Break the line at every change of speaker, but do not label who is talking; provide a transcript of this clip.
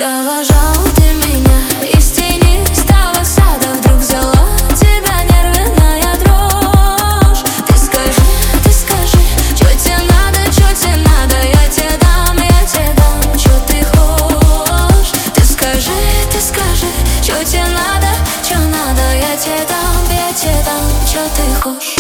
Провожал ты меня из тени старого сада, вдруг взяла тебя нервная дрожь. Ты скажи, чё тебе надо, я тебе дам, чё ты хочешь. Ты скажи, чё тебе надо, я тебе дам, чё ты хочешь.